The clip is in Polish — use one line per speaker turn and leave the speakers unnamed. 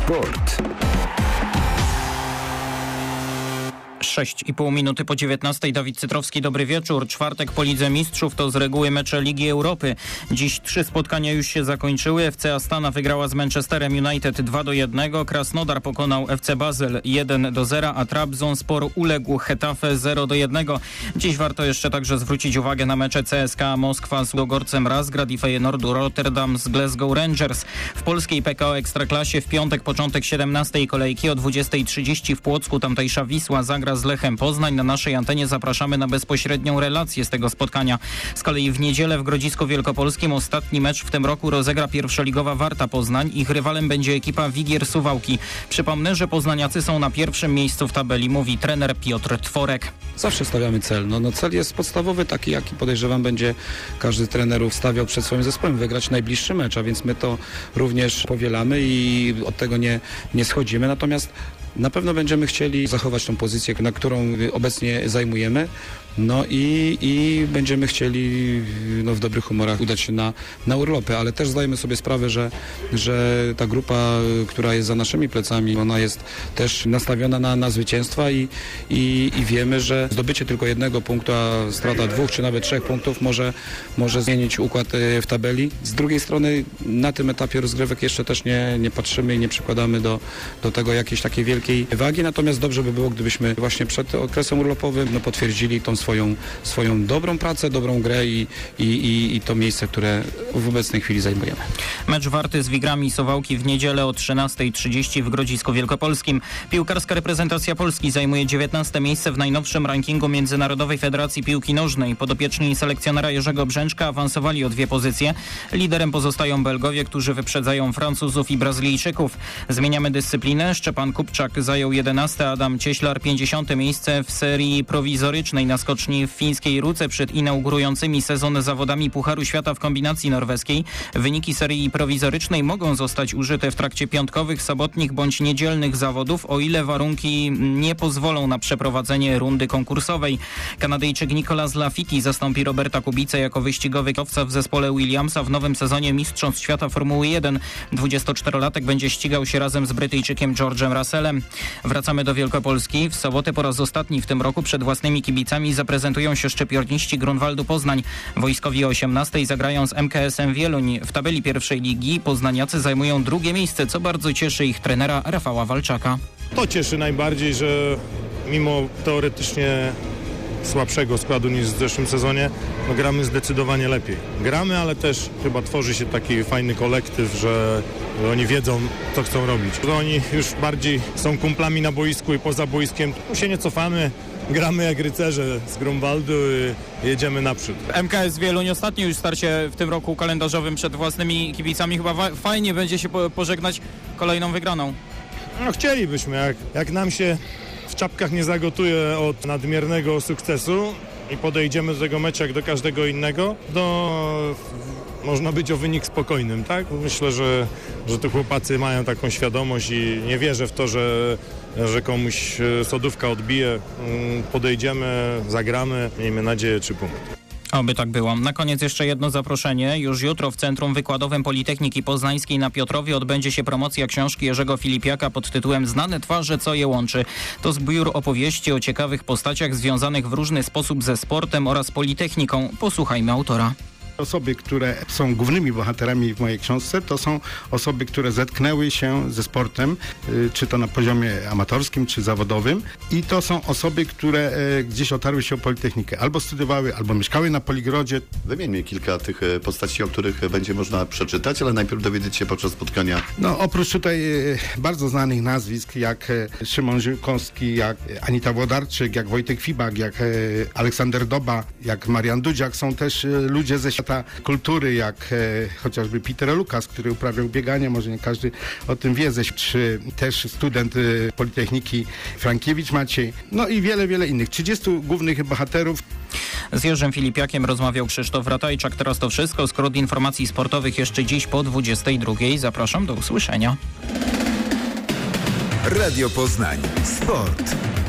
Sport.
6,5 minuty po 19. Dawid Cytrowski, dobry wieczór. Czwartek po Lidze Mistrzów to z reguły mecze Ligi Europy. Dziś 3 spotkania już się zakończyły. FC Astana wygrała z Manchesterem United 2-1. Krasnodar pokonał FC Basel 1-0, a Trabzonspor uległ Getafe 0-1. Dziś warto jeszcze także zwrócić uwagę na mecze CSKA Moskwa z Ludogorcem Razgrad i Feyenoordu Rotterdam z Glasgow Rangers. W polskiej PKO Ekstraklasie w piątek początek 17. kolejki o 20:30 w Płocku tamtejsza Wisła zagra z Lechem Poznań. Na naszej antenie zapraszamy na bezpośrednią relację z tego spotkania. Z kolei w niedzielę w Grodzisku Wielkopolskim ostatni mecz w tym roku rozegra pierwszoligowa Warta Poznań. Ich rywalem będzie ekipa Wigier Suwałki. Przypomnę, że poznaniacy są na pierwszym miejscu w tabeli, mówi trener Piotr Tworek.
Zawsze stawiamy cel. No cel jest podstawowy, taki jaki podejrzewam będzie każdy z trenerów stawiał przed swoim zespołem, wygrać najbliższy mecz, a więc my to również powielamy i od tego nie schodzimy. Natomiast na pewno będziemy chcieli zachować tą pozycję, na którą obecnie zajmujemy. No i będziemy chcieli w dobrych humorach udać się na urlopy, ale też zdajemy sobie sprawę, że ta grupa, która jest za naszymi plecami, ona jest też nastawiona na zwycięstwa i wiemy, że zdobycie tylko 1 punktu, a strata 2 czy nawet 3 punktów może zmienić układ w tabeli. Z drugiej strony na tym etapie rozgrywek jeszcze też nie patrzymy i nie przykładamy do tego jakiejś takiej wielkiej wagi, natomiast dobrze by było, gdybyśmy właśnie przed okresem urlopowym potwierdzili tą swoją dobrą pracę, dobrą grę i to miejsce, które w obecnej chwili zajmujemy.
Mecz Warty z Wigrami Suwałki w niedzielę o 13:30 w Grodzisku Wielkopolskim. Piłkarska reprezentacja Polski zajmuje 19. miejsce w najnowszym rankingu Międzynarodowej Federacji Piłki Nożnej. Podopieczni selekcjonera Jerzego Brzęczka awansowali o 2 pozycje. Liderem pozostają Belgowie, którzy wyprzedzają Francuzów i Brazylijczyków. Zmieniamy dyscyplinę. Szczepan Kupczak zajął 11, Adam Cieślar 50. miejsce w serii prowizorycznej na skoczni w fińskiej Ruce przed inaugurującymi sezon zawodami Pucharu Świata w kombinacji norweskiej. Wyniki serii prowizorycznej mogą zostać użyte w trakcie piątkowych, sobotnich bądź niedzielnych zawodów, o ile warunki nie pozwolą na przeprowadzenie rundy konkursowej. Kanadyjczyk Nicolas Lafiti zastąpi Roberta Kubicę jako wyścigowy kierowca w zespole Williamsa w nowym sezonie Mistrzostw Świata Formuły 1. 24-latek będzie ścigał się razem z Brytyjczykiem George'em Russellem. Wracamy do Wielkopolski. W sobotę po raz ostatni w tym roku przed własnymi kibicami zaprezentują się szczypiorniści Grunwaldu Poznań. Wojskowi o 18:00 zagrają z MKS-em Wieluń. W tabeli pierwszej ligi poznaniacy zajmują 2. miejsce, co bardzo cieszy ich trenera Rafała Walczaka.
To cieszy najbardziej, że mimo teoretycznie słabszego składu niż w zeszłym sezonie, gramy zdecydowanie lepiej. Gramy, ale też chyba tworzy się taki fajny kolektyw, że oni wiedzą, co chcą robić. Że oni już bardziej są kumplami na boisku i poza boiskiem. Tu się nie cofamy. Gramy jak rycerze z Grunwaldu i jedziemy naprzód.
MKS Wieluń, ostatnie już starcie w tym roku kalendarzowym przed własnymi kibicami. Chyba fajnie będzie się pożegnać kolejną wygraną.
No chcielibyśmy, jak nam się w czapkach nie zagotuje od nadmiernego sukcesu i podejdziemy do tego meczu jak do każdego innego, to można być o wynik spokojnym, tak? Myślę, że tu chłopacy mają taką świadomość i nie wierzę w to, że komuś sodówka odbije. Podejdziemy, zagramy, miejmy nadzieję 3 punkty.
Oby tak było. Na koniec jeszcze jedno zaproszenie. Już jutro w Centrum Wykładowym Politechniki Poznańskiej na Piotrowie odbędzie się promocja książki Jerzego Filipiaka pod tytułem Znane twarze, co je łączy. To zbiór opowieści o ciekawych postaciach związanych w różny sposób ze sportem oraz Politechniką. Posłuchajmy autora.
Osoby, które są głównymi bohaterami w mojej książce, to są osoby, które zetknęły się ze sportem, czy to na poziomie amatorskim, czy zawodowym. I to są osoby, które gdzieś otarły się o Politechnikę. Albo studiowały, albo mieszkały na Poligrodzie.
Wymieńmy kilka tych postaci, o których będzie można przeczytać, ale najpierw dowiedzieć się podczas spotkania.
No oprócz tutaj bardzo znanych nazwisk, jak Szymon Żółkowski, jak Anita Włodarczyk, jak Wojtek Fibak, jak Aleksander Doba, jak Marian Dudziak, są też ludzie ze świata kultury, jak chociażby Peter Lukas, który uprawiał bieganie, może nie każdy o tym wie, czy też student Politechniki Frankiewicz Maciej, no i wiele innych. 30 głównych bohaterów.
Z Jerzym Filipiakiem rozmawiał Krzysztof Ratajczak. Teraz to wszystko. Skrót informacji sportowych jeszcze dziś po 22:00. Zapraszam do usłyszenia.
Radio Poznań. Sport.